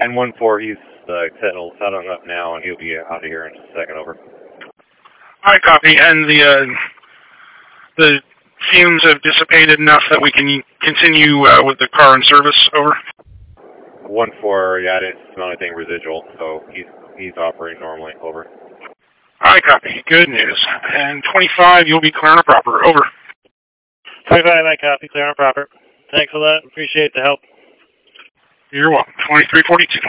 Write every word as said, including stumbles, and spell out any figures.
And one four, he's uh, settled, settling up now, and he'll be out of here in a second. Over. All right, copy. And the uh, the fumes have dissipated enough that we can continue uh, with the car in service. Over. One four, yeah, I didn't smell anything residual, so he's he's operating normally. Over. All right, copy. Good news. And twenty-five, you'll be clear on proper. Over. twenty-five, I copy. Clear on proper. Thanks a lot. Appreciate the help. You're welcome. twenty-three forty-two.